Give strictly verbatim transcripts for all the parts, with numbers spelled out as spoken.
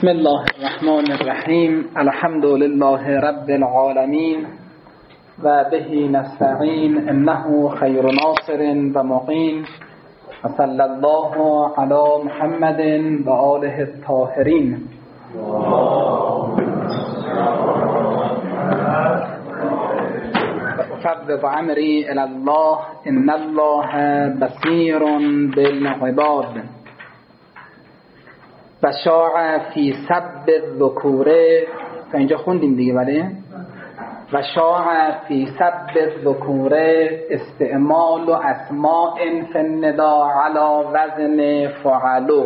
بسم الله الرحمن الرحیم. الحمد لله رب العالمین و به نستعین انه خیر ناصر و معین و صلی الله علی محمد و آله الطاهرین. ففوض امری الی الله ان الله بصیر بالعباد. و شاع فی سب الذکوره، تا اینجا خوندیم دیگه بله. و شاع فی سب الذکوره استعمال و اسماء فی النداء علی وزن فعلو.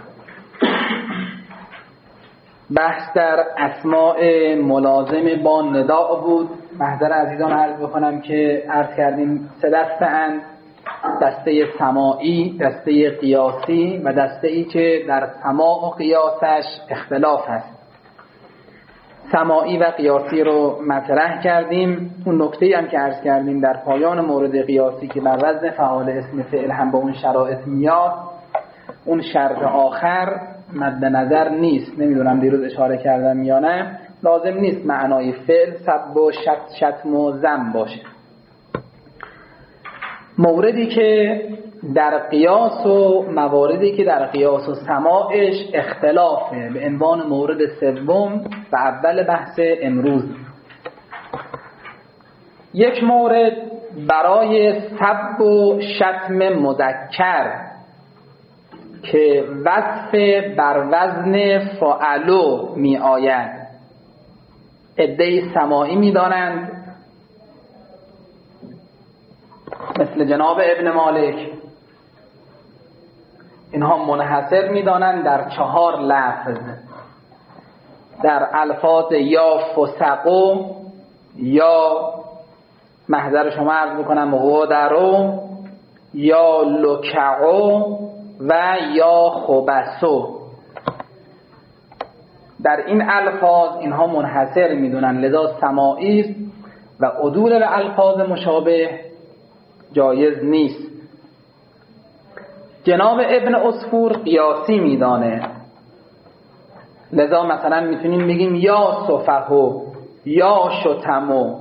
بحث در اسماء ملازم با نداء بود. محضر عزیزان عرض بکنم که عرض کردیم سه دسته اند: دسته سماعی، دسته قیاسی و دسته ای که در سماع و قیاسش اختلاف هست. سماعی و قیاسی رو مطرح کردیم. اون نکته هم که عرض کردیم در پایان مورد قیاسی که بر وزن فعال اسم فعل هم با اون شرایط میاد، اون شرط آخر مد نظر نیست. نمیدونم دیروز اشاره کردم یا نه. لازم نیست معنای فعل سب و شت شتم و ذم باشه. موردی که در قیاس و مواردی که در قیاس و سماعش اختلافه به عنوان مورد سوم و اول بحث امروز. یک مورد برای سب و شتم مذکر که وصف بر وزن فعلو می آید. عده‌ای سماعی می دانند مثل جناب ابن مالک. اینها منحصر می‌دانند در چهار لفظ، در الفاظ یا فسقو، یا محضر شما عرض بکنم غدرو، یا لکعو و یا خبسو. در این الفاظ اینها منحصر می‌دونند، لذا سماعی است و عدول به الفاظ مشابه جایز نیست. جناب ابن عصفور قیاسی میدانه، لذا مثلا میتونیم بگیم یا صفحو یا شتمو.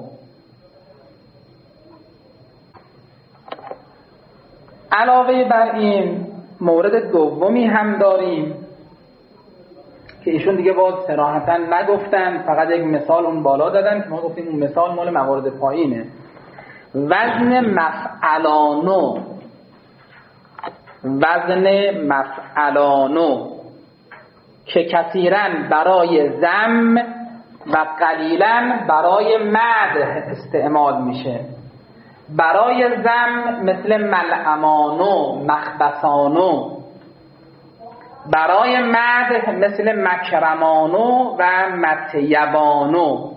علاوه بر این مورد دومی هم داریم که ایشون دیگه باز صراحتا نگفتن، فقط یک مثال اون بالا دادن که ما گفتیم اون مثال مال موارد پایینه. وزن مفعلانو، وزن مفعلانو که کثیراً برای ذم و قلیلاً برای مدح استعمال میشه. برای ذم مثل ملعمانو، مخبسانو. برای مدح مثل مکرمانو و مطیبانو.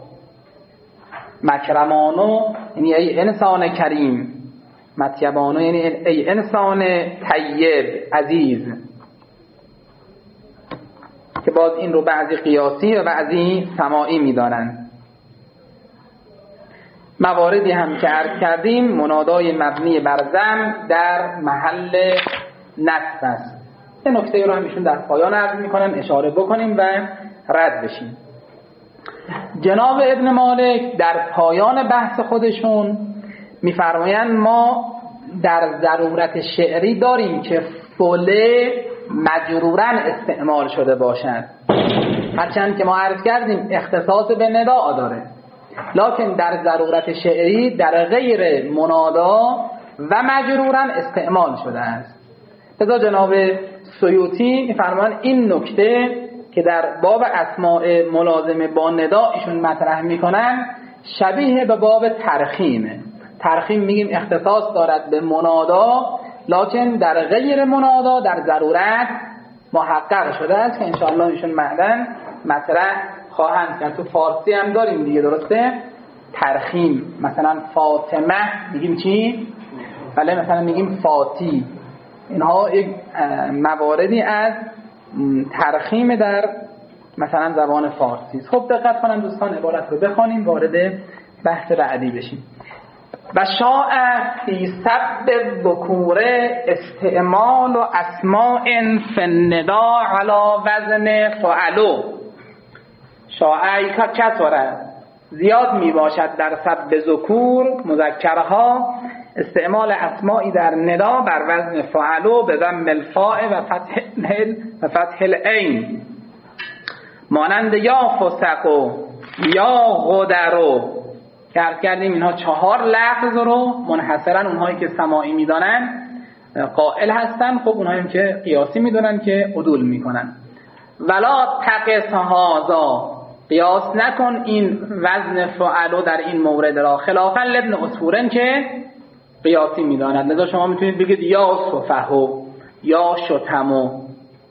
مکرمانو یعنی ای انسان کریم، مطیبانو یعنی ای انسان طیب عزیز، که باز این رو بعضی قیاسی و بعضی سماعی می‌دانند. مواردی هم که عرض کردیم منادای مبنی بر ضم در محل نصب است. یه نکته رو هم ایشون در پایان عرض می‌کنن، اشاره بکنیم و رد بشیم. جناب ابن مالک در پایان بحث خودشون میفرمایند ما در ضرورت شعری داریم که فله مجروراً استعمال شده باشد، هرچند که ما عرض کردیم اختصاص به نداء داره، لکن در ضرورت شعری در غیر منادا و مجروراً استعمال شده است. لذا جناب سیوطی میفرمایند این نکته که در باب اسماء ملازم با ندا ایشون مطرح میکنن شبیه به باب ترخیمه. ترخیم میگیم اختصاص دارد به منادا، لکن در غیر منادا در ضرورت محقق شده است که انشاءالله ایشون بعداً مطرح خواهند کرد. تو فارسی هم داریم دیگه، درسته؟ ترخیم، مثلا فاطمه میگیم چی؟ بله، مثلا میگیم فاتی. اینها یک مواردی از ترخیم در مثلا زبان فارسی. خب دقت کنن دوستان، عبارت رو بخوانیم وارد بحث بعدی بشیم. و شاء فی سب الذکور استعمال و اسماء فی النداء علی وزن فعلو. شاء کسره زیاد می باشد در سب ذکور مذکرها استعمال اسمائی در ندا بر وزن فعلو به ضم الفاء و فتح ال و فتح العین، مانند یا فسقو یا غدرو که عرض کردیم اینها چهار لفظ رو منحصرا اونهایی که سماعی میدانن قائل هستن، خب اونهایی که قیاسی میدونن که عدول میکنن. ولا تقص هذا، قیاس نکن این وزن فعلو در این مورد را، خلافا لابن عصفورن که قیاسی میداند. لذا شما میتونید بگید یا صفحو یا شتمو.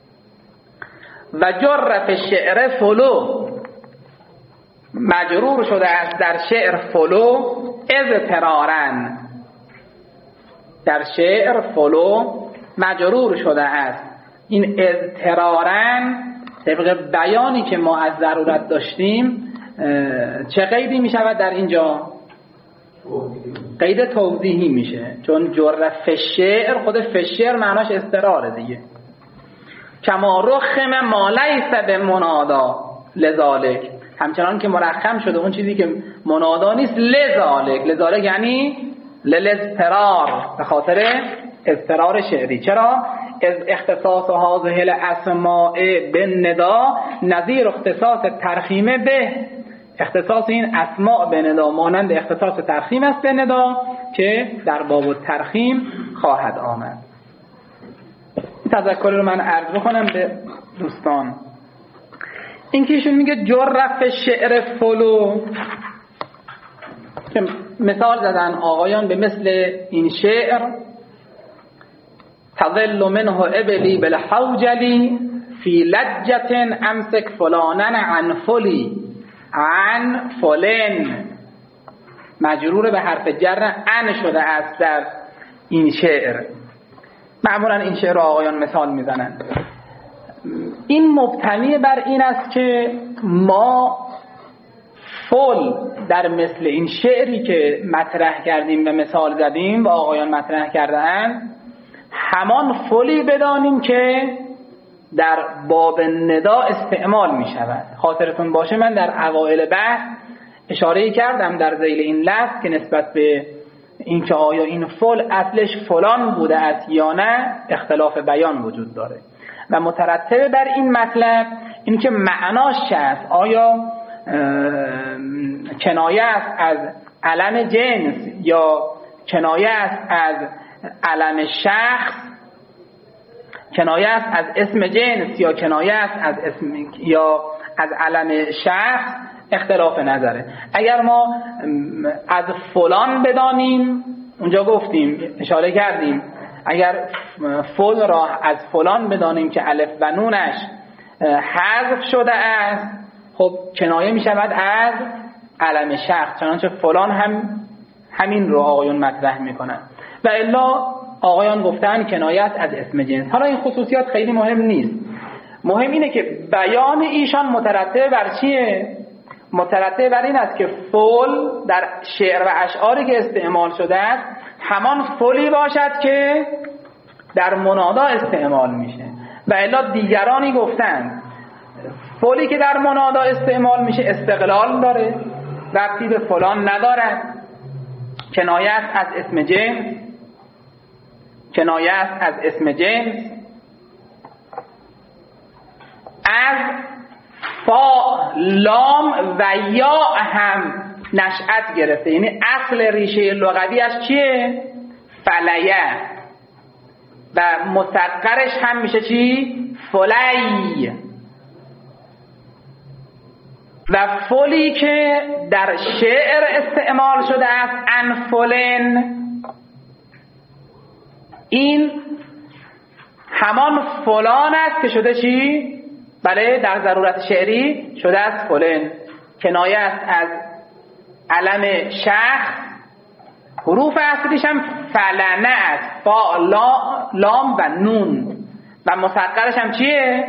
و جرف شعر فلو، مجرور شده است در شعر فلو اضطرارن، در شعر فلو مجرور شده است. این اضطرارن طبق بیانی که ما از ضرورت داشتیم چه قیدی می شود در اینجا؟ قید توضیحی میشه، چون جرف شعر، خود فشعر معناش اضطراره دیگه. کما رخم ما لیس به منادا لذالک، همچنان که مرخم شده اون چیزی که منادا نیست لذالک. لذالک یعنی للاضطرار، به خاطر اضطرار شعری. چرا؟ از اختصاص هذه الاسماء بالندا نظیر اختصاص ترخیم به، اختصاص این اسماء به ندا مانند اختصاص ترخیم است به ندا که در باب الترخیم خواهد آمد. تذکر رو من عرض بکنم به دوستان. این که ایشون میگه جرف شعر فلو، که مثال زدن آقایان به مثل این شعر: تظل منه ابلی بالحوجلی فی لجت امسک فلانن عن فلی عن فلن، مجرور به حرف جر ان شده است در این شعر. معمولا این شعر آقایان مثال میزنن. این مبتنی بر این است که ما فل در مثل این شعری که مطرح کردیم و مثال زدیم و آقایان مطرح کردن همان فلی بدانیم که در باب ندا استعمال می شود. خاطرتون باشه من در اوائل بحث اشاره کردم در ذیل این لفظ که نسبت به این که آیا این فل اصلش فلان بوده است یا نه اختلاف بیان وجود داره و مترتب بر این مطلب این که معناش چه است. آیا کنایه است از علم جنس یا کنایه است از علم شخص، کنایه است از اسم جنس یا کنایه است از اسم یا از علم شخص، اختلاف نظره. اگر ما از فلان بدانیم، اونجا گفتیم اشاره کردیم اگر فل را از فلان بدانیم که الف و نونش حذف شده است، خب کنایه می شود از علم شخص، چنانچه فلان هم همین رو آقایون مطرح می کنن و الا آقایان گفتن کنایه است از اسم جنس. حالا این خصوصیات خیلی مهم نیست، مهم اینه که بیان ایشان مترتب بر چیه؟ مترتب بر این است که فل در شعر و اشعاری که استعمال شده است همان فلی باشد که در منادا استعمال میشه و الا دیگرانی گفتند فلی که در منادا استعمال میشه استقلال داره، ربطی به فلان نداره، کنایه است از اسم جنس، کنایه است از اسم جنس، از فا لام و یا هم نشأت گرفته، یعنی اصل ریشه لغویش چیه؟ فلیه و مسقرش هم میشه چی؟ فلی. و فلی که در شعر استعمال شده است انفلن، این همان فلان است که شده چی؟ بله در ضرورت شعری شده است فلن، کنایه است از علم شخص، حروف اصلیش هم فلنه است، فا لام و نون و مسقرش هم چیه؟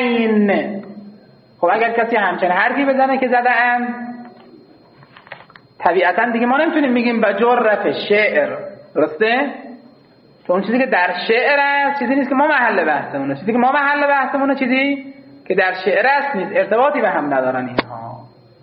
فلین. خب اگر کسی همچنین حرفی بزنه که زده ام طبیعتا دیگه ما نمیتونیم بگیم با جرف شعر، درسته؟ چون اون چیزی که در شعر است چیزی نیست که ما محل بحثمونه، چیزی که ما محل بحثمونه چیزی که در شعر است نیست، ارتباطی به هم ندارن اینها.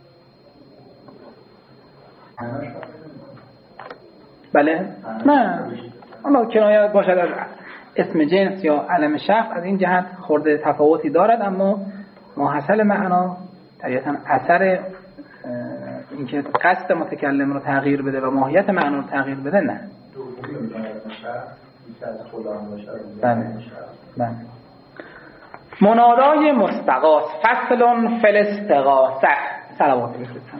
بله؟ نه اما کنایه باشد از اسم جنس یا علم شخص از این جهت خورده تفاوتی دارد، اما ماحصل معنا طبیعتا اثر اینکه قصد متکلم رو تغییر بده و ماهیت معنا رو تغییر بده نه. بله بله. منادای مستغاث فصل فی الاستغاثه. صلوات بفرستم.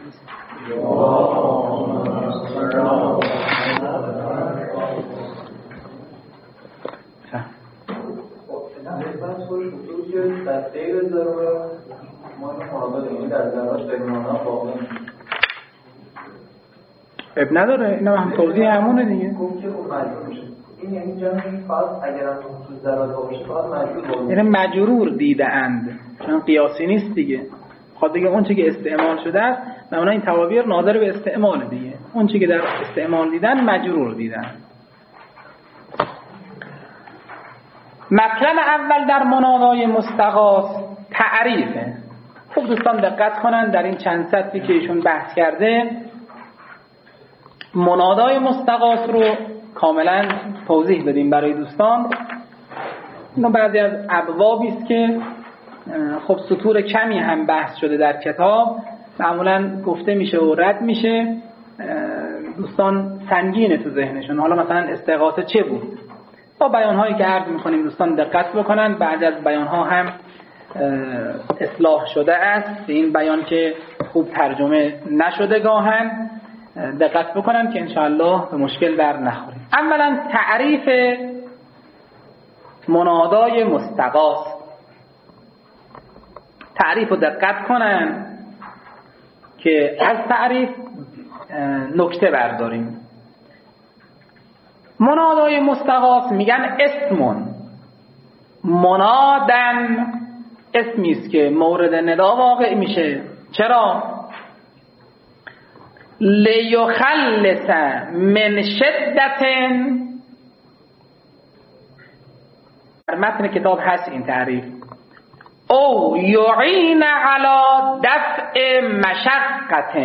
در غیر ضرورت ما منادات این در ضرورت به معنا واقع اب نداره، اینا هم توضیح همونه دیگه. گفت که خب مجبور میشه. این یعنی جمعی فقط اگر هم تو ضرورت باشه فقط مجبور باشه. یعنی مجرور دیده اند، چون قیاسی نیست دیگه. خود دیگه اون چی که استعمال شده است، معنا این توابیر ناظر به استعمال دیگه. اون چی که در استعمال دیدن مجرور دیدن. مطلب اول در منادای مستغاث تعریفه. خوب دوستان دقت کنن در این چند سطری که ایشون بحث کرده منادای مستغاث رو کاملا توضیح بدیم برای دوستان. اینو بعضی از ابوابی است که خب سطور کمی هم بحث شده در کتاب، معمولا گفته میشه و رد میشه، دوستان سنگینه تو ذهنشون. حالا مثلا استغاثه چه بود؟ با بیان‌هایی که عرض می‌کنیم دوستان دقت بکنن، بعد از بیان‌ها هم اصلاح شده است. این بیان که خوب ترجمه نشده گاهن دقت بکنن که انشاءالله به مشکل در نخوریم. اولا تعریف منادای مستغاث. تعریف رو دقت کنن که از تعریف نکته برداریم. منادای مستغاث میگن اسمون، منادن اسمی است که مورد ندا واقع میشه. چرا؟ لیخلص من شدت، در متن کتاب هست این تعریف، او یعین علی دفع مشقت.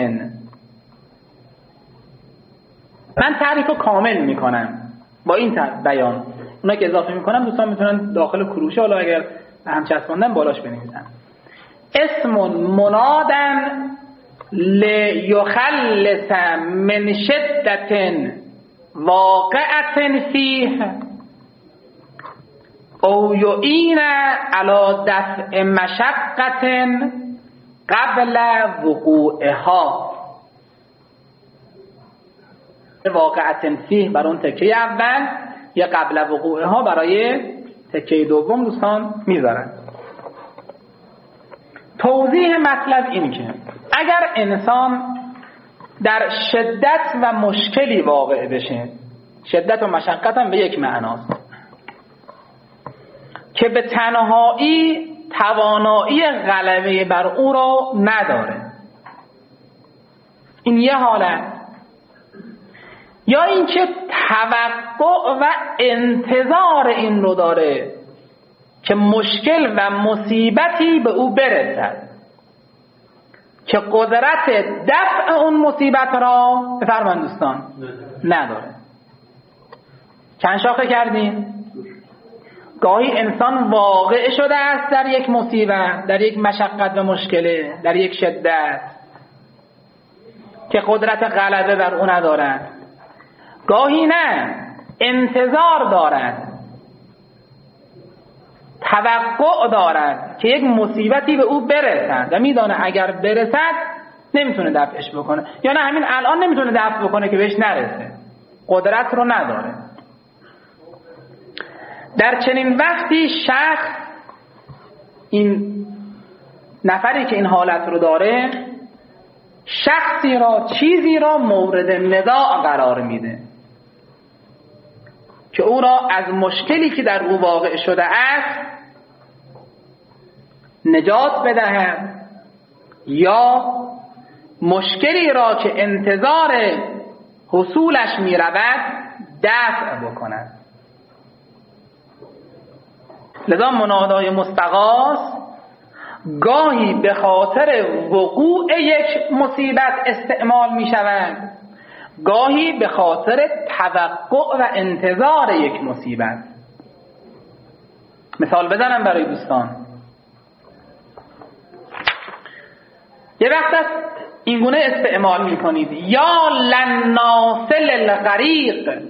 من تعریف رو کامل میکنم با این بیان. اونا که اضافه میکنم دوستان میتونن داخل کروشه، حالا اگر هم چسباندن بالاش بنویسن. اسم منادن لیخلص من شدت واقعت فیه او یعین علی دفع مشقت قبل وقوعها. واقعت فیه برای اون تکه اول یا قبل وقوعها برای تکه دوم دوستان میذارن. توضیح مطلب این که اگر انسان در شدت و مشکلی واقع بشه، شدت و مشقت هم به یک معناست، که به تنهایی توانایی غلبه بر او را نداره، این یه حالت. یا اینکه توقع و انتظار این رو داره که مشکل و مصیبتی به او برسد که قدرت دفع اون مصیبت را بفرمایید دوستان نداره. چند شاخه کردیم؟ گاهی انسان واقع شده است در یک مصیبت، در یک مشقت و مشکله، در یک شدت که قدرت غلبه بر او ندارد. گاهی نه، انتظار دارد، توقع دارد که یک مصیبتی به او برسد و میدانه اگر برسد نمیتونه دفعش بکنه، یا نه همین الان نمیتونه دفع بکنه که بهش نرسه، قدرت رو نداره. در چنین وقتی شخص، این نفری که این حالت رو داره، شخصی را، چیزی را مورد نزاع قرار میده که او را از مشکلی که در او واقع شده است نجات بدهد یا مشکلی را که انتظار حصولش می رود دفع بکند. لذا منادای مستغاث گاهی به خاطر وقوع یک مصیبت استعمال می شود، گاهی به خاطر توقع و انتظار یک مصیبت. مثال بزنم برای دوستان. یه وقت است این گونه استعمال می کنید: یا لناصل الغریق،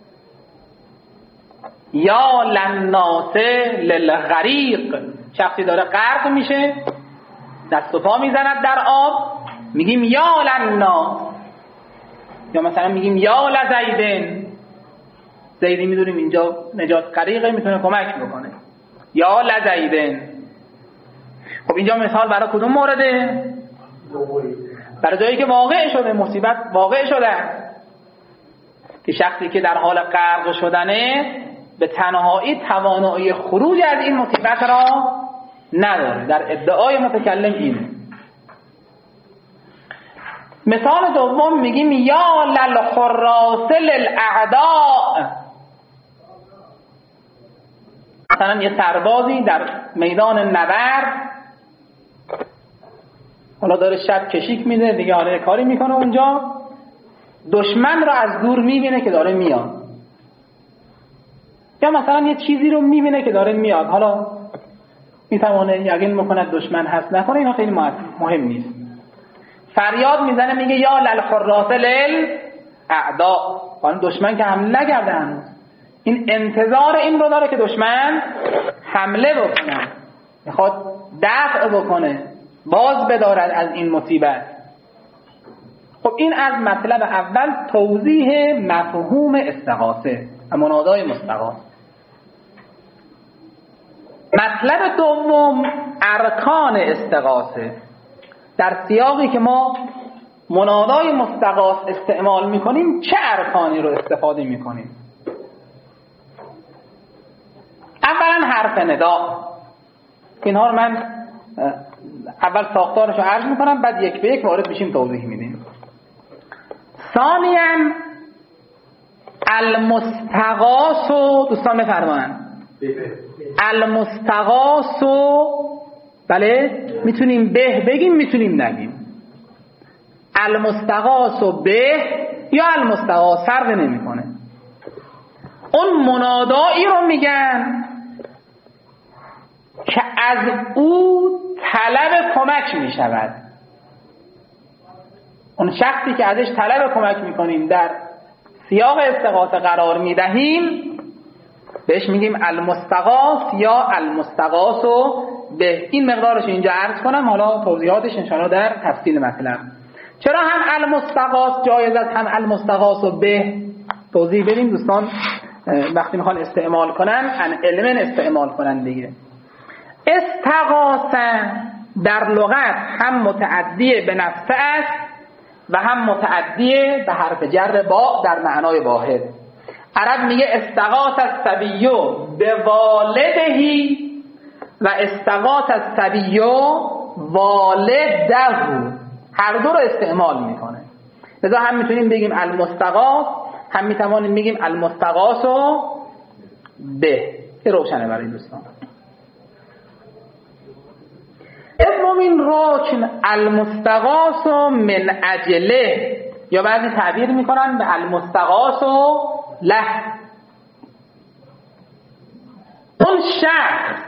یا لناصل الغریق. شخصی داره غرق میشه، دست و پا میزند در آب، میگیم یا لنا. یا مثلا میگیم یا لزیدن، زیدی میدونیم اینجا نجات غریقه، میتونه کمک بکنه. یا لزیدن. خب اینجا مثال برای کدوم مورده؟ برای جایی که واقع شده، مصیبت واقع شده، که شخصی که در حال غرق شدنه به تنهایی توانایی خروج از این مصیبت را نداره. در ادعای متکلم اینه. مثال دوم میگیم یا للحراس للاعداء. مثلا یه سربازی در میدان نبرد، حالا داره شب کشیک میده دیگه، حالا یه کاری میکنه اونجا، دشمن رو از دور میبینه که داره میاد، یا مثلا یه چیزی رو میبینه که داره میاد، حالا میتوانه یقین میکنه دشمن هست نکنه، اینا خیلی مهم نیست. فریاد میزنه میگه یا للحراس للاعداء. حالا دشمن که حمله نکرده هنوز، این انتظار این رو داره که دشمن حمله بکنه، میخواد دفع بکنه، باز بدارد از این مصیبت. خب این از مطلب اول توضیح مفهوم استغاثه و منادای مستغاث. مطلب دوم ارکان استغاثه. در سیاقی که ما منادای مستغاث استعمال میکنیم چه ارکانی رو استفاده میکنیم؟ اولا حرف ندا. اینها رو من اول ساختارش رو عرض میکنم، بعد یک به یک وارد میشیم توضیح میدیم. ثانیاً المستغاث، دوستان بفرمایند. المستغاث، بله میتونیم به بگیم میتونیم نگیم. المستغاث به یا المستغاث فرق نمیکنه. اون منادایی رو میگن که از او طلب کمک میشود. اون شخصی که ازش طلب کمک میکنیم در سیاق استغاثه قرار میدهیم بهش میگیم المستغاث یا المستغاث به. این مقدارش اینجا عرض کنم، حالا توضیحاتش انشاءالله در تفصیل مطلب. چرا هم المستغاث جایز است هم المستغاث به توضیح بدیم دوستان وقتی میخوان استعمال کنن ان علمن استعمال کنن دیگه. استغاثه در لغت هم متعدی به نفسه است و هم متعدی به حرف جر با در معنای واحد. عرب میگه استغاث الصبیو به والدهی و استغاث الصبیو والده، هر دو رو استعمال میکنه. لذا هم میتونیم بگیم المستغاث، هم میتوانیم بگیم المستغاث به. این روشنه برای دوستان. دومین رکن المستغاث من اجله، یا بعضی تعبیر میکنن به المستغاث له. اون شخص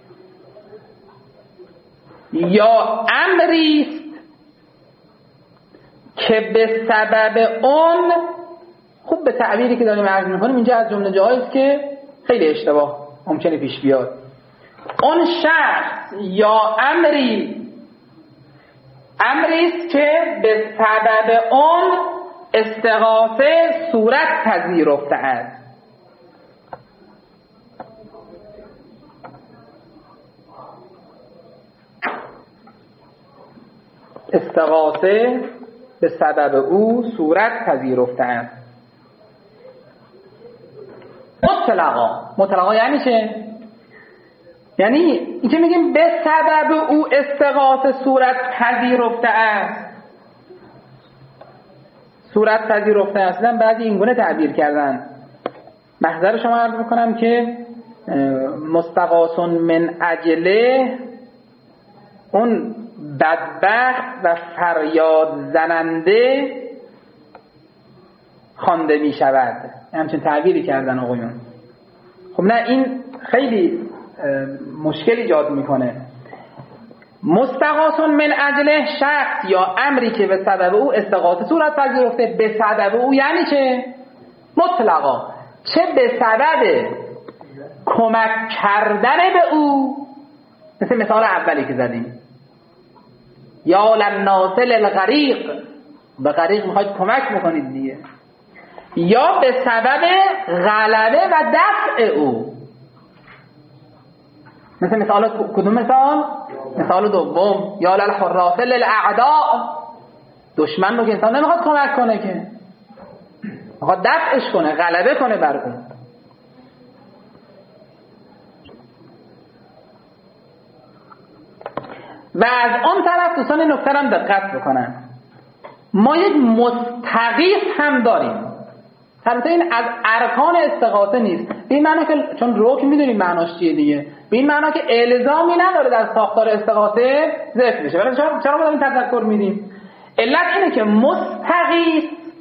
یا امریست که به سبب اون، خوب به تعبیری که داریم عرض میکنیم اینجا از جمله جاییست که خیلی اشتباه ممکنه پیش بیاد. اون شخص یا امری امریست که به سبب اون استغاثه صورت پذیرفته است. استغاثه به سبب او صورت پذیرفته است. مطلقا مطلقا یعنی چه؟ یعنی این که میگیم به سبب او استغاثه صورت پذیرفته است، صورت پذیرفته اصلا بعضی اینگونه تعبیر کردن. محضر شما عرض میکنم که مستغاث من اجله اون بدبخت و فریاد زننده خوانده می شود. همچنین تعبیری کردن آقایون. خب نه، این خیلی مشکل ایجاد میکنه. مستغاث من اجله شخص یا امری که به سبب او استغاثه صورت پذیرفته، به سبب او یعنی چه؟ مطلقا، چه به سبب کمک کردن به او، مثل مثال اولی که زدیم، یا للناصل الغریق، به غریق میخواید کمک بکنید دیگه، یا به سبب غلبه و دفع او. مثل مثال کدوم مثال؟ مثال دوم، یا للحراس للاعداء، دشمن رو که انسان نمیخواد کمک کنه، که میخواد دفعش کنه، غلبه کنه بر اون. و از آن طرف دوستان این نکته هم دقت بکنن، ما یک مستغیث هم داریم. البته این از ارکان استغاثه نیست، به این معنی که چون رکن میدونیم معناش چیه دیگه، به این معنی که الزامی نداره در ساختار استغاثه ذکر بشه. ولی چرا چرا ما این تذکر میدیم؟ علت اینه که مستغیث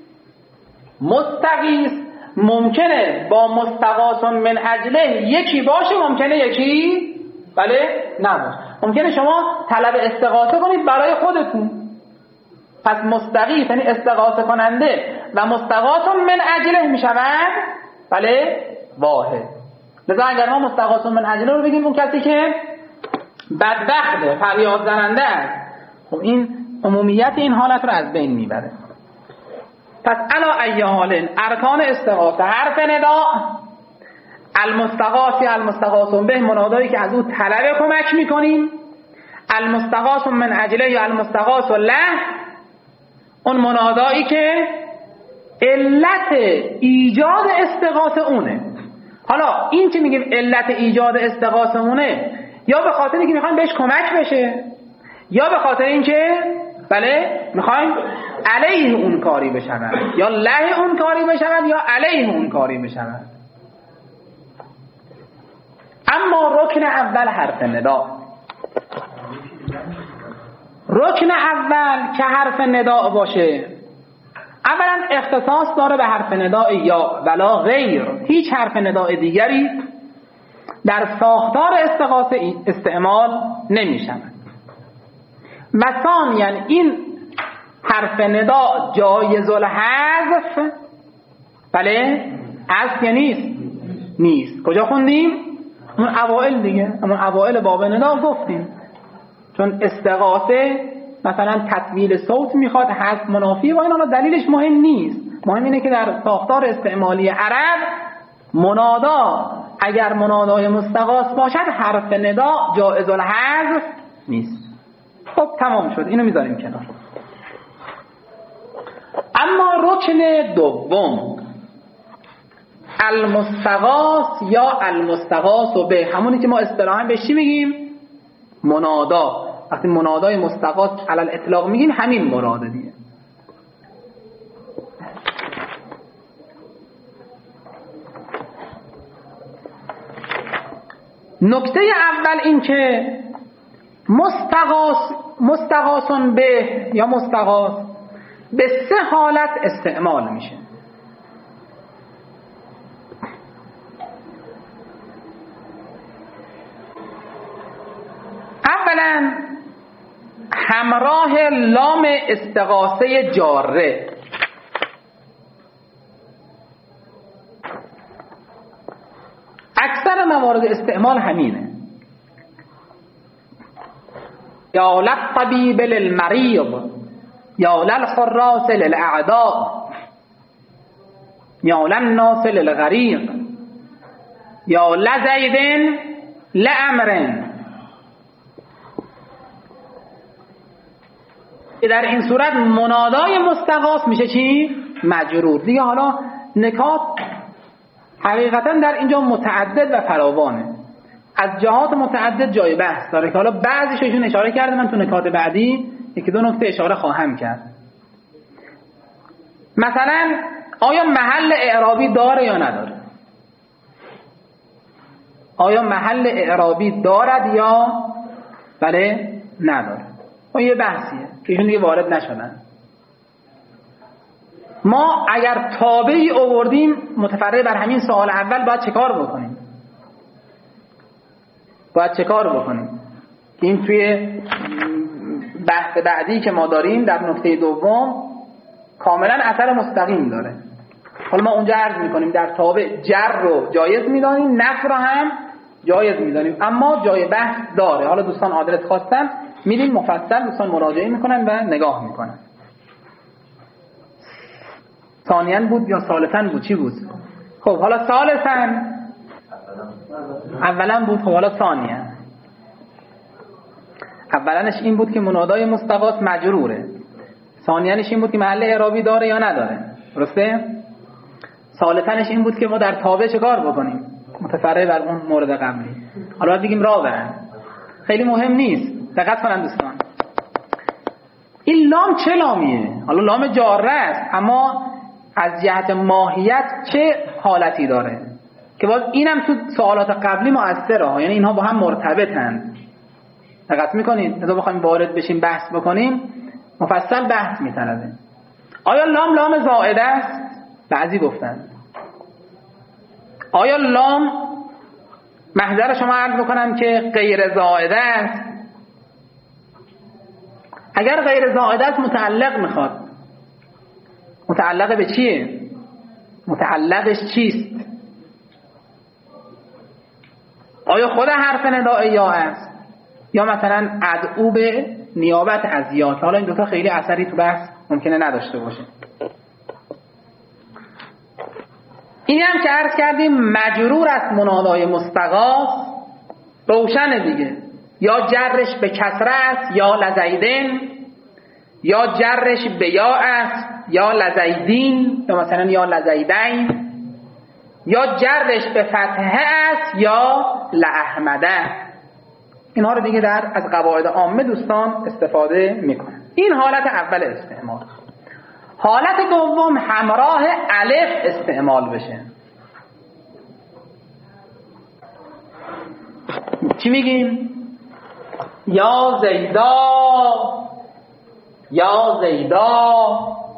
مستغیث ممکنه با مستغاث من اجله یکی باشه، ممکنه یکی بله نباشه. ممکنه شما طلب استغاثه کنید برای خودتون، پس مستغیث یعنی استغاثه کننده و مستغاث من اجله میشوند بله واحد. لذا اگر ما مستغاث من اجله رو بگیم اون کسی که بدبخته، فریاد زننده است، خب این عمومیت این حالت رو از بین میبره. پس علا ای حال ارکان استغاثه: حرف ندا، المستغاث یا المستغاث به، منادایی که از او طلب کمک میکنیم، المستغاث من اجله یا المستغاث له، اون منادایی که علت ایجاد استغاثه اونه. حالا این که میگیم علت ایجاد استغاثه اونه، یا به خاطر اینکه میخوایم بهش کمک بشه، یا به خاطر اینکه بله میخوایم علیه اون کاری بشود، یا له اون کاری بشود، یا علیه اون کاری بشود. اما رکن اول حرف ندا. رکن اول که حرف ندا باشه، اولا اختصاص داره به حرف ندا یا ولا غیر. هیچ حرف ندا دیگری در ساختار استغاثه استعمال نمی شود. و ثانیاً این حرف ندا جایز الحذف بله از که نیست نیست کجا خوندیم؟ اون اوائل دیگه، اون اوائل باب ندا گفتیم. چون استغاثه مثلا تطویل صوت میخواد، حذف منافی و اینا، دلیلش مهم نیست. مهم اینه که در ساختار استعمالی عرب منادا اگر منادای مستغاث باشد حرف ندا جایز الحذف نیست. خب تمام شد، اینو میذاریم کنار. اما رکن دوم المستغاث یا المستغاث به، همونی که ما اصطلاحاً بهش چی میگیم؟ منادا. وقتی منادای مستغاث علی الاطلاق میگیم همین مراده دیگه. نکته اول این که مستغاث مستغاثون به یا مستغاث به سه حالت استعمال میشه. اولا همراه لام استغاثه جاره، اکثر موارد استعمال همینه. یا للطبیب للمریض، یا للحراس للاعداء، یا للناس للغریق، یا لزید لامر. در این صورت منادای مستغاث میشه چی؟ مجرور دیگه. حالا نکات حقیقتا در اینجا متعدد و فراوانه، از جهات متعدد جای بحث داره که حالا بعضیشون اشاره کرده، من تو نکات بعدی یکی دو نکته اشاره خواهم کرد. مثلا آیا محل اعرابی داره یا نداره؟ آیا محل اعرابی دارد یا بله نداره؟ اون یه بحثیه که ایشون دیگه وارد نشدن. ما اگر تابعی آوردیم متفرع بر همین سوال اول باید چه کار بکنیم؟ باید چه کار بکنیم؟ که این توی بحث بعدی که ما داریم در نکته دوم کاملا اثر مستقیم داره. حالا ما اونجا عرض میکنیم در تابع جر رو جایز میدانیم، نفر رو هم جایز میدانیم، اما جای بحث داره. حالا دوستان آدرس خواستن میریم مفصل دوستان مراجعه میکنن و نگاه میکنن. ثانیاً بود یا ثالثاً بود؟ چی بود؟ خب حالا ثالثاً اولاً بود. خب حالا ثانیاً اولانش این بود که منادای مستقاس مجروره، ثانیانش این بود که محل اعرابی داره یا نداره، درسته؟ ثالثانش این بود که ما در تابع چه کار بکنیم متفرع بر اون مورد قبلی. حالا باید بگیم رابعاً، خیلی مهم نیست، دقت کنن دوستان. این لام چه لامیه؟ حالا لام جاره است، اما از جهت ماهیت چه حالتی داره که باز اینم تو سوالات قبلی مؤثره ها، یعنی اینها با هم مرتبطن. دقت میکنید؟ اگه بخوایم وارد بشیم بحث بکنیم مفصل بحث میطلبه. آیا لام لام زائده است؟ بعضی گفتن. آیا لام محضر شما عرض بکنم که غیر زائده است؟ اگر غیر زائده است متعلق میخواد. متعلق به چیه؟ متعلقش چیست؟ آیا خود حرف نداء یا است یا مثلا ادعو به نیابت از یا؟ حالا این دوتا خیلی اثری تو بحث ممکنه نداشته باشه. این هم که عرض کردیم مجرور است منادای مستغاث، روشن دیگه، یا جرش به کسره است یا لزیدن، یا جرش به یا است یا لزیدین، یا مثلا یا لزیدین، یا جرش به فتحه است یا لاحمده. اینها رو دیگه در از قواعد عامه دوستان استفاده میکنن. این حالت اول استعمال. حالت دوم همراه الف استعمال بشه. چی میگیم؟ یا زیدا، یا زیدا.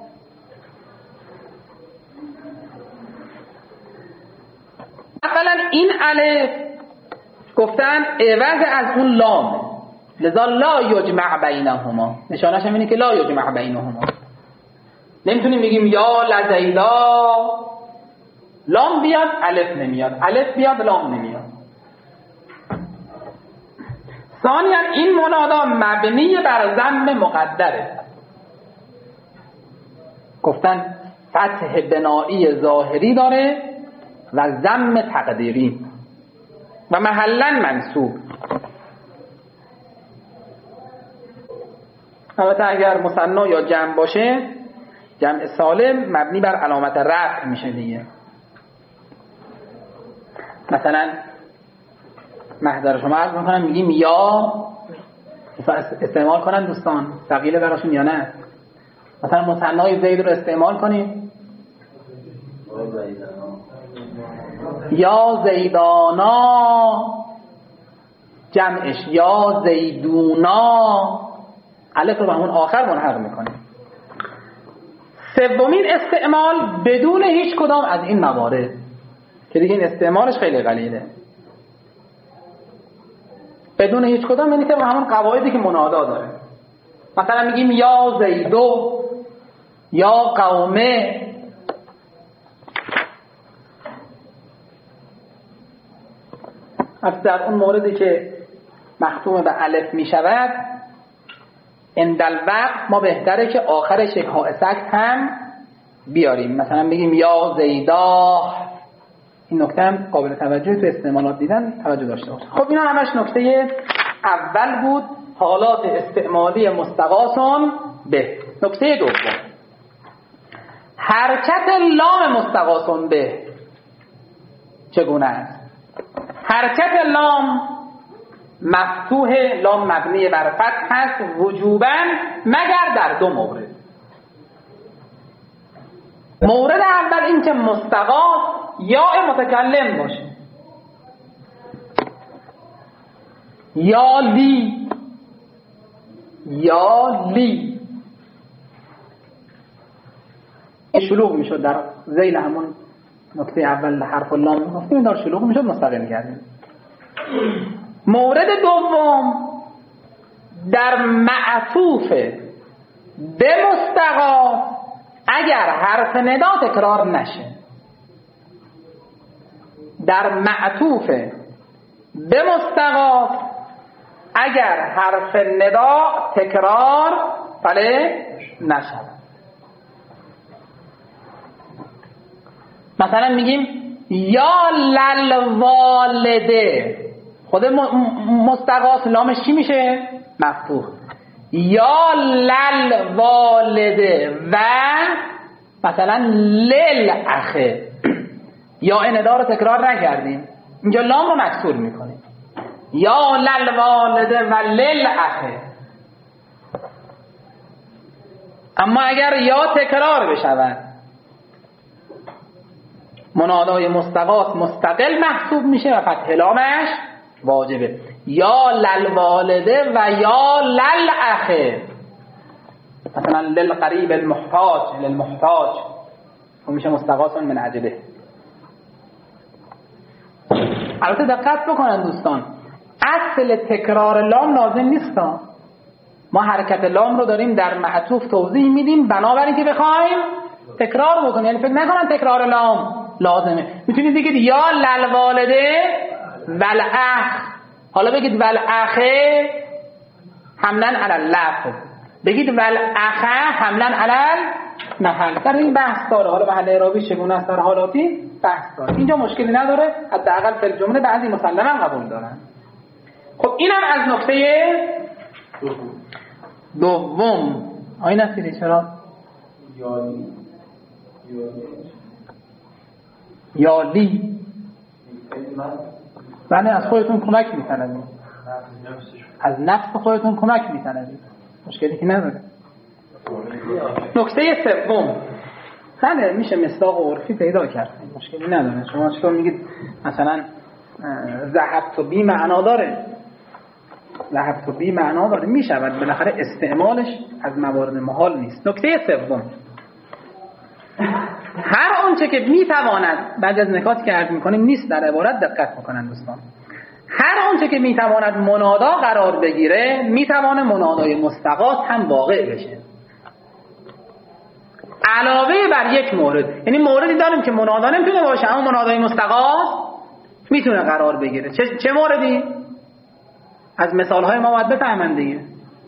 اولا این الف گفتن عوض از اون لام، لذا لا یجمع بینهما، نشانش هم اینه که لا یجمع بینهما. نمیتونیم بگیم یا لزیدا لام بیاد الف نمیاد، الف بیاد لام نمیاد. ثانیا این منادا مبنی بر ضم مقدره. گفتن فتح بنایی ظاهری داره و ضم تقدیری و محلا منصوب. البته اگر مثنا یا جمع باشه، جمع سالم مبنی بر علامت رفع میشه دیگه. مثلا محضر شما عرض میکنم میگیم یا، استعمال کنن دوستان ثقیله براشون یا نه؟ مثلا مثنای زید رو استعمال کنیم، یا زیدانا، جمعش یا زیدونا، الف رو به همون آخر منحق میکنیم. سومین استعمال بدون هیچ کدام از این موارد که دیگه این استعمالش خیلی قلیله، بدون هیچ کدام، یعنی که همون قواعدی که منادا داره. مثلا میگیم یا زیدو، یا قومه. از در اون موردی که مختوم به الف میشود اندل وقت ما بهتره که آخرش یک ها سکت هم بیاریم. مثلا بگیم یا زیدا. این نکته هم قابل توجه تو استعمالات دیدن توجه داشته باشه. خب اینا همش نکته اول بود، حالات استعمالی مستغاثون به. نکته دوم حرکت لام مستغاثون به چگونه است؟ حرکت لام مفتوح، لام مبنی بر فتح هست وجوباً مگر در دو مورد. مورد اول این که مستغاث یا متکلم باشه. یا لی یا لی شلوغ میشد در ذیل همون نقطه اول حرف لام گفتیم دار شلوغ میشد مستقل کردیم. مورد دوم در معطوف به مستغاث اگر حرف ندا تکرار نشه. در معطوف به مستغاث اگر حرف ندا تکرار بله نشود. مثلا میگیم یا للوالده، خود مستغاث لامش چی میشه؟ مفتوح. یا للوالده و مثلا للاخه، یا ندا رو تکرار نکردیم، اینجا لام رو مکسور میکنیم. یا للوالده و للاخه. اما اگر یا تکرار بشود منادای مستغاث مستقل محسوب میشه و فتح لامش واجبه. یا للوالده و یا للاخه، مثلا للقریب المحتاج للمحتاج و میشه مستغاث من عجله. البته دقت بکنن دوستان، اصل تکرار لام لازم نیست. ما حرکت لام رو داریم در معطوف توضیح میدیم بنابراین که بخوایم تکرار بکنیم، یعنی فکر نکنن تکرار لام لازمه. میتونید بگید یا للوالده والاخ، حالا بگید والاخه حملا علی اللفظ، بگید والاخه حملا علی المحل. در این بحث داره، حالا محل اعرابی چگونه است در حالاتی بحث داره، اینجا مشکلی نداره. حداقل فی الجمله بعضی مسلما قبول دارن. خب اینم از نکته دوم. آیه نصیری چرا؟ یالی یالی بله از خودتون کمک می‌کنید، از نفس خودتون کمک می‌کنید، مشکلی که نداره. نکته سوم، بله میشه مصداق عرفی پیدا کرد، مشکلی نداره. شما چطور میگید مثلا ذهبت بی معنا داره، ذهبت بی معنا داره، میشود بالاخره استعمالش از موارد محال نیست. نکته سوم، هر آنچه که میتواند بعد از نکاتی که عرض میکنیم نیست در عبارت دقت بکنن دوستان، هر آنچه که میتواند منادا قرار بگیره میتوانه منادای مستغاث هم واقع بشه، علاوه بر یک مورد. یعنی موردی داریم که منادا نمیتونه باشه اما منادای مستغاث میتونه قرار بگیره. چه, چه موردی؟ از مثالهای ما باید بفهمن دیگه.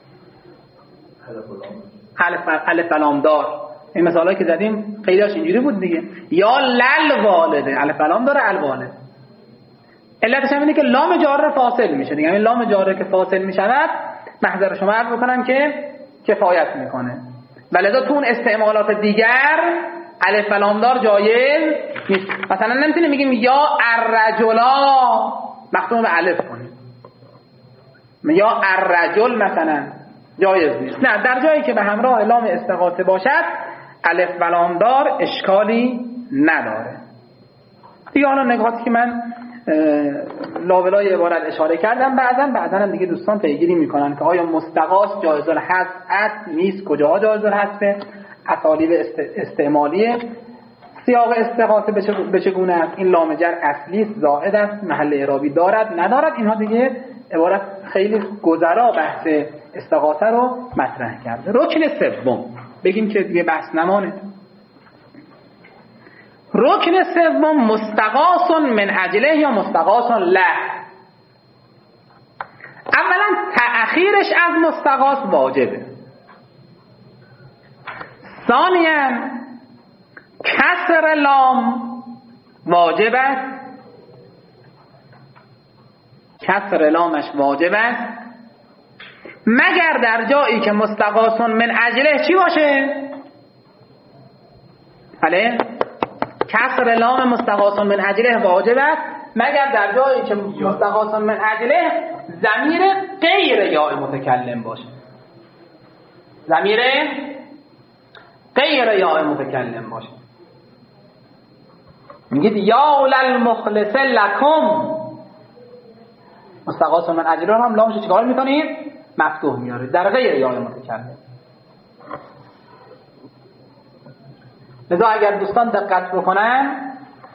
الف لام دار، این مثالایی که زدیم قیداش اینجوری بود دیگه. یا لل والده، الف لام داره الوالد. علتش هم اینه که لام جاره فاصل میشه دیگه. یعنی لام جاره که فاصل میشود محضر شما عرض بکنم که کفایت میکنه. ولذا تو اون استعمالات دیگر الف لام دار جایز نیست. مثلا نمیتونیم بگیم یا الرجلا مختوم به الف کنیم، یا الرجل مثلا جایز نیست. نه، در جایی که به همراه لام استغاثه باشد الف و لام دار اشکالی نداره دیگه. حالا نکاتی که من لاولای عبارت اشاره کردم بعضا بعضا هم دیگه دوستان پیگیری میکنن که آیا مستغاث جایز الحذف است نیست، کجاها جایز الحذف، اسالیب استعمالیه، سیاق استغاثه به چگونه است، این لام جر اصلی است زائد است، محل اعرابی دارد ندارد. اینها دیگه عبارت خیلی گذرا بحث استغاثه رو مطرح کرده. رکن سوم بگیم که دیگه بحث نمانه. رکن سوم مستغاث من اجله یا مستغاث له. اولا تأخیرش از مستغاث واجبه. ثانیا کسر لام واجب است، کسر لامش واجب است مگر در جایی که مستغاث من اجله چی باشه؟ بله کسر لام مستغاث من اجله واجب است مگر در جایی که مستغاث من اجله ضمیر غیر یا متکلم باشه، ضمیر غیر یا متکلم باشه. میگید یا للمخلص لکم، مستغاث من اجله هم لامش چیکار میکنید؟ مفتوح میارید در غیر یا متکلم. لذا اگر دوستان دقت بکنن،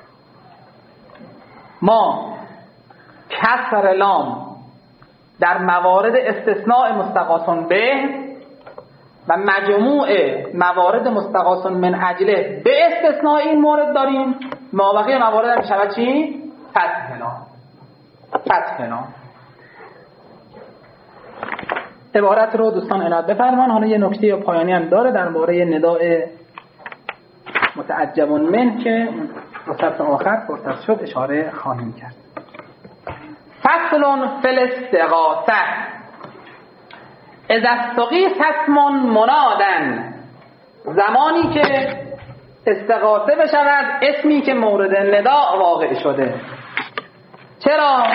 ما کسر لام در موارد استثناء مستغاث به و مجموع موارد مستغاث من اجله به استثناء این مورد داریم، مابقی موارد می شود چی؟ فتح لام. فتح لام. عبارت رو دوستان عنایت بفرمان. حالا یه نکته پایانی هم داره درباره نداء متعجب من که فرصت آخر فرصت شد اشاره خواهیم کرد. فصل فی الاستغاثه اذا استغیث اسم منادن، زمانی که استغاثه بشود اسمی که مورد نداء واقع شده. چرا؟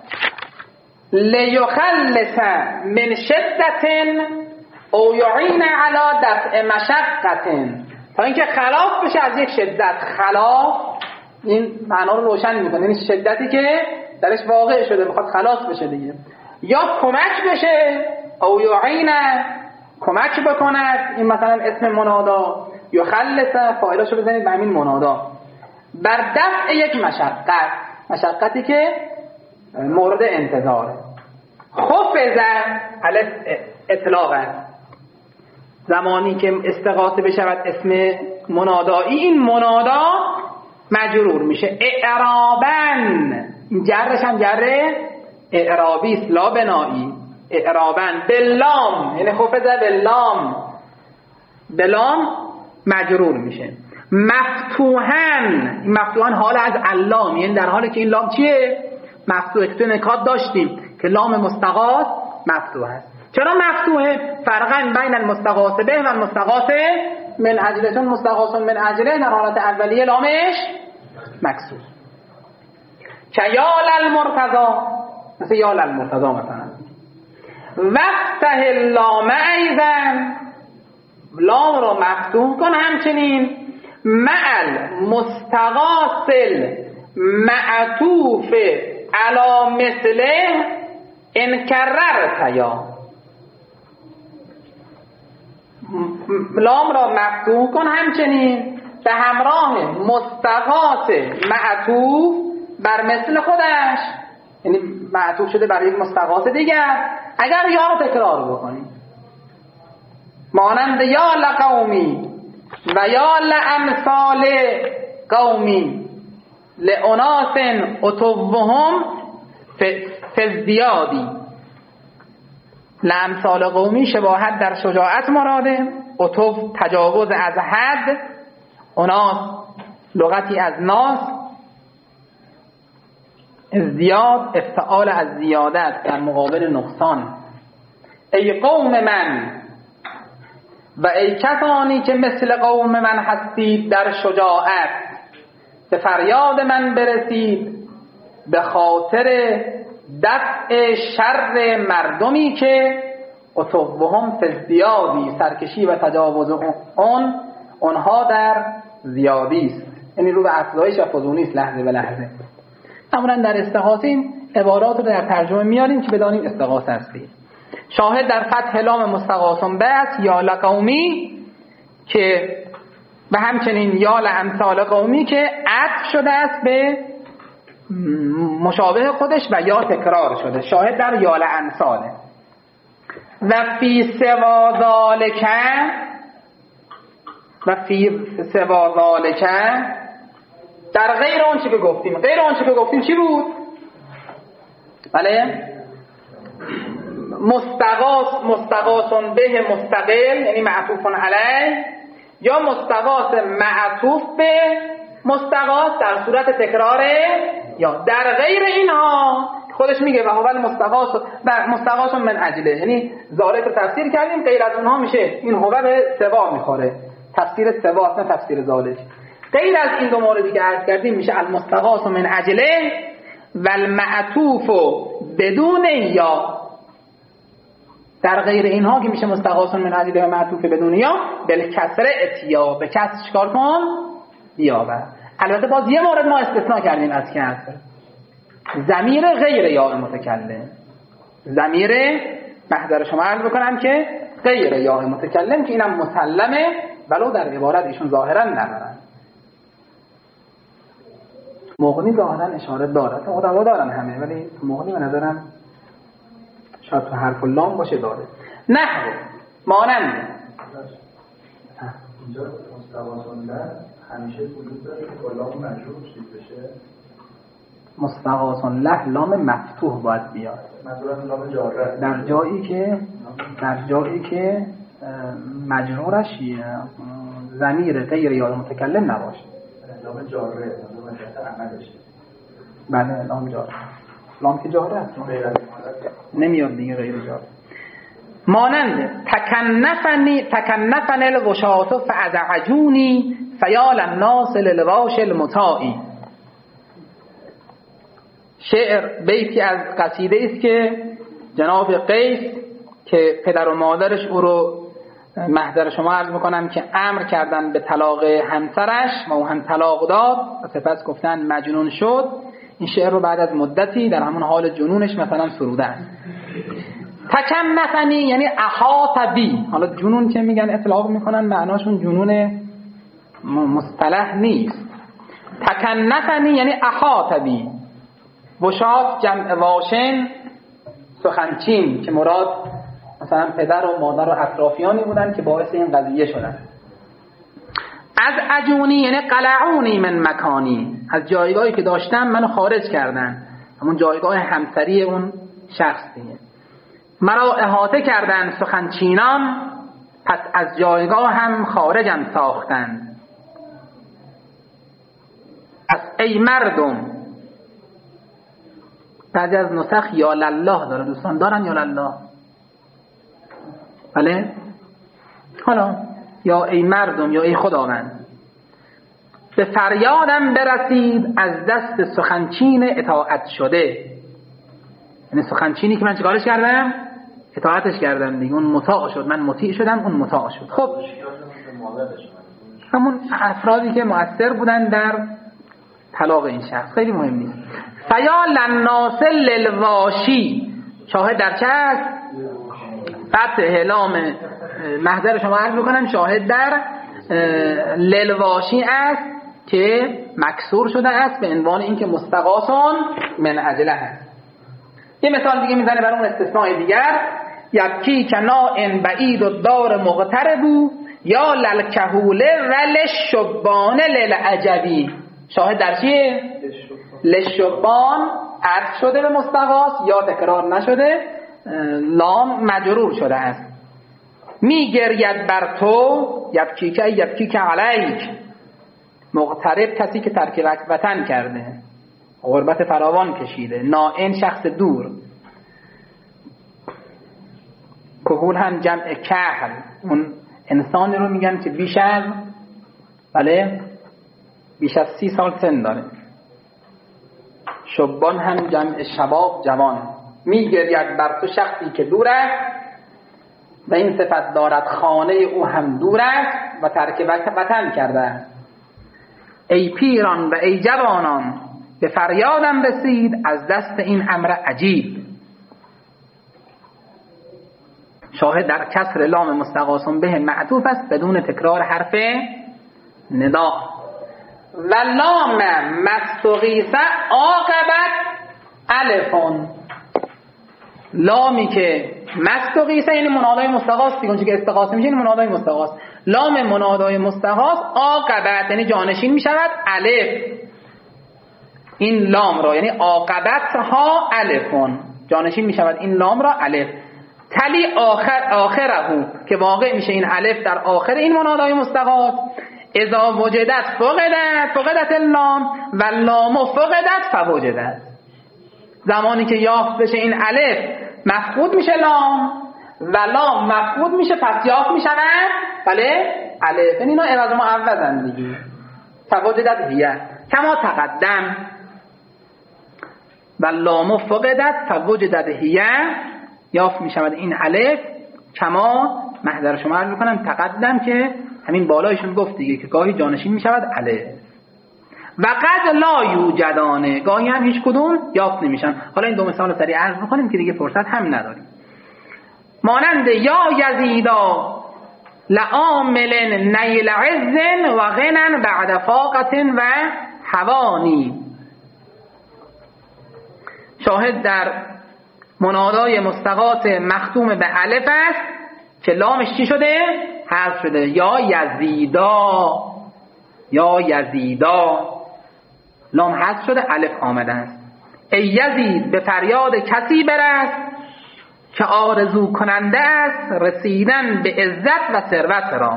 لیخلص من شدت او یعین علی دفع مشقت، تا اینکه خلاص بشه از یک شدت. خلاص این معنا رو روشن میکنه، یعنی شدتی که درش واقع شده میخواد خلاص بشه دیگه. یا کمک بشه، او یعین کمک بکند، این مثلا اسم منادا. یخلص فاعلشو بزنید به همین منادا، بر دفع یک مشقت، مشقتی که مورد انتظاره. خفض علی اطلاق، زمانی که استغاثه بشود اسم منادایی، این منادا مجرور میشه اعرابن. این جرش هم جر اعرابی است، لا بنایی. اعرابن بلام، یعنی خفض بلام، بلام مجرور میشه. مفتوحن، این مفتوحن حال از اللام، یعنی در حالی که این لام چیه؟ مفتوح. تو نکات داشتیم که لام مستغاث مفتوح است. چرا مفتوحه؟ فرقا بین المستغاث به و المستغاث من اجله. چون مستغاث من اجله در حالت اولیه لامش مکسور. که یا للمرتضی، مثل یا للمرتضی مثلا. وفتح اللام ایضا، لام رو مفتوح کن همچنین مع المستغاث معطوف علی مثله ان کررت. یا لام را مفتوح کن همچنین به همراه مستغاث معطوف بر مثل خودش، یعنی معطوف شده برای یک مستغاث دیگر. اگر یا رو تکرار بکنیم مانند یا لقومی و یا لامثال قومی لاناس اتوهم فزدیادی. لامثال قومی شباهت در شجاعت مراده، اتوف تجاوز از حد، اناس لغتی از ناس، ازدیاد افتعال از زیادت در مقابل نقصان. ای قوم من، و ای کسانی که مثل قوم من هستید در شجاعت، به فریاد من برسید به خاطر دفع شر مردمی که اتوهم فی ازدیادی، سرکشی و تجاوز اون اونها در زیادی است، یعنی رو به افزایش و فزونی است لحظه به لحظه. معمولا در استغاثه این عبارات رو در ترجمه میاریم که بدانیم استغاثه هستی. شاهد در فتح لام مستغاث بس یا لقومی که و همچنین یا لامثال قومی که عطف شده است به مشابه خودش و یا تکرار شده. شاهد در یا لامثاله. و فی سوا ذالک، و فی سوا ذالک در غیر اون چی که گفتیم. غیر اون چی که گفتیم چی بود؟ بله، مستغاث مستغاث به مستقل یعنی معطوف علیه، یا مستغاث معطوف به مستغاث در صورت تکرار. یا در غیر اینها خودش میگه و هو المستغاث و مستغاث من اجله، یعنی ذالک رو تفسیر کردیم، غیر از اونها میشه این هو به سوا میخوره، تفسیر سوا نه تفسیر ذالک. غیر از این دو موردی که عرض کردیم میشه المستغاث من اجله و المعطوف بدون یا. در غیر اینها که میشه مستغاث من اجله و معطوف بدون یا، بالکسر اتیا، به کسر چیکار کن؟ یا. البته باز یه مورد ما استثناء کردیم از کسر، ضمیر غیر یا متکلم، ضمیر محضر شما عرض بکنم که غیر یا متکلم که اینم مسلمه ولو در عبارت ایشون ظاهرا ندارن. مغنی ظاهرا اشاره داره، ادبا دارن همه، ولی مغنی به نظرم شاید تو حرف لام باشه داره. نحو مانند اینجا مستغاث همیشه وجود داره که با لام مجرور چیز بشه. مستغاث له لام مفتوح باید بیاد. منظورم لام جاره در جایی که در جایی که مجرورش ضمیر غیر یا متکلم نباشه. لام جاره لام جاره عملش. بله لام جاره. لام که جاره است. نمیاد دیگه غیر جاره. مانند تکنفنی تکنفن الغشاة فازعجونی فیال الناس للواش المطاعی. شعر بیتی از قصیده است که جناب قیس که پدر و مادرش او رو محضر شما عرض میکنم که امر کردن به طلاق همسرش و او هم طلاق داد و سپس گفتن مجنون شد. این شعر رو بعد از مدتی در همون حال جنونش مثلا سرودن. تکنفنی یعنی احاط بی. حالا جنون که میگن اطلاق میکنن معناشون جنون مصطلح نیست. تکنفنی یعنی احاط بی. وشات جمع واشن سخنچین که مراد مثلا پدر و مادر و اطرافیانی بودن که باعث این قضیه شدن. از عجونی یعنی قلعونی من مکانی، از جایگاهی که داشتم منو خارج کردن، همون جایگاه همسری اون شخص دیگه. مرا احاطه کردن سخنچینان، پس از جایگاه هم خارجم ساختن. از ای مردم، بعضی از نسخ یا لله داره، دوستان دارن یا لله؟ بله؟ حالا یا ای مردم یا ای خداوند، به فریادم برسید از دست سخنچین اطاعت شده. یعنی سخنچینی که من چیکارش کردم؟ اطاعتش کردم دیگه. اون مطاع شد، من مطیع شدم، اون مطاع شد. خب همون افرادی که مؤثر بودن در طلاق این شخص، خیلی مهم نیست. فیا للناس للواشی، شاهد در چه است؟ فتح لام محضر شما عرض میکنم شاهد در للواشی است که مکسور شده است به عنوان اینکه مستغاثون من اجله هست. یه مثال دیگه میزنه برای اون استثناء دیگر. یبکی کنائن بعید و دار مغتربو یا للکهوله ولشبان للعجبی. شاهد در چیه؟ لشبان عرض شده به مستغاث یا تکرار نشده، لام مجرور شده است. میگرید بر تو، یبکی که یبکی که علیک. مغترب کسی که ترک وطن کرده، غربت فراوان کشیده. نائن شخص دور. کهول هم جمع کهل، اون انسانی رو میگن که بیش از بله بیش از سی سال سن داره. شبان هم جمع شباب جوان. میگرید بر تو شخصی که دور است و این صفت دارد خانه او هم دور است و ترک وطن کرده است. ای پیران و ای جوانان، به فریادم رسید از دست این امر عجیب. شاهد در کسر لام مستغاث به معطوف است بدون تکرار حرف ندا. و لام مستغیث عاقبت الفون. لامی که مستغیث یعنی منادای مستغاث دیگه، اون که استغاثه میشه این منادای مستغاث. لام منادای مستغاث عاقبت یعنی جانشین میشود الف. این لام را یعنی عاقبت ها الفون، جانشین میشود این لام را الف. تلی آخر آخره که واقع میشه این الف در آخر این منادای مستغاث. اذا وجدت فقدت فقدت اللام و لام فقدت فوجدت. زمانی که یافت بشه این الف مفقود میشه لام و لام مفقود میشه پس یافت میشود بله الف. این اینا عوض معوضن دیگه. فوجدت هیه کما تقدم و لام فقدت فوجدت هیه، یافت میشود این الف کما محضر شما عرض میکنم تقدم که همین بالایشون گفت دیگه که گاهی جانشین میشود الف. و قد لا یوجدانه، گاهی هم هیچ کدوم یافت نمیشن. حالا این دو مثال سریع عرض میکنیم که دیگه فرصت هم نداریم. مانند یا یزیدا لعامل نیل عز و غنن بعد فاقت و حوانی. شاهد در منادای مستقات مختوم به الف است که لامش چی شده؟ حذف شده. یا یزیدا، یا یزیدا، لام حذف شده، الف آمده است. ای یزید به فریاد کسی برس که آرزو کننده است رسیدن به عزت و ثروت را.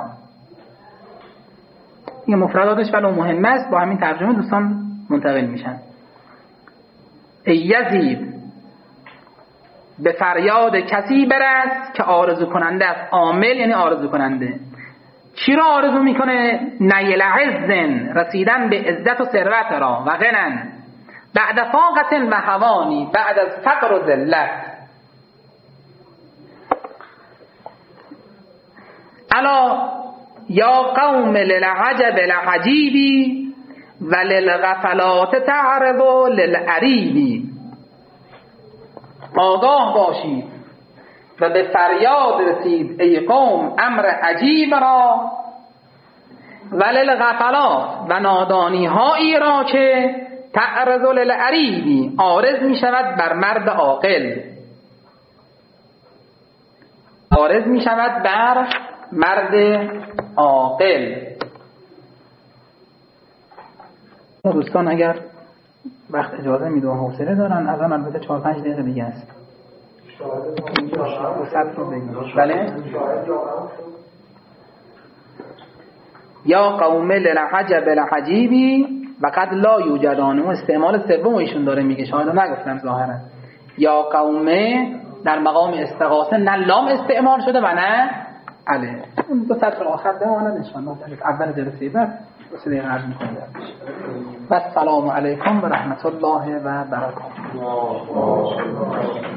این مفرداتش ولو مهم است، با همین ترجمه دوستان منتقل میشن. ای یزید به فریاد کسی برس که آرزو کننده است. عامل یعنی آرزو کننده. چی را آرزو میکنه؟ نیل عزن، رسیدن به عزت و ثروت را، و غنن بعد فاقت و حوانی، بعد از فقر و ذلت. الا یا قوم للعجب لعجیبی و للغفلات تعرض للعریبی. آگاه باشید و به فریاد رسید ای قوم امر عجیب را، و للغفلات و نادانی هایی را که تعرض للعریبی عارض می شود بر مرد عاقل، عارض می شود بر مرد عاقل. دوستان اگر وقت اجازه میده و حوصله دارن، از آن البته چهار پنج دقیقه دیگه است. بله. یا قوم للعجب لعجیبی و قد لا یوجدانه. استعمال سوم ایشون داره میگه، شاید نگفتم ظاهرا. یا قوم در مقام استغاثه نه لام استعمال شده و نه اله. اون دو سطر آخر بماند ان شاء الله در اول جلسه بعد واسه دیگه عرض می‌کنم. و السلام علیکم و رحمت الله و برکاته.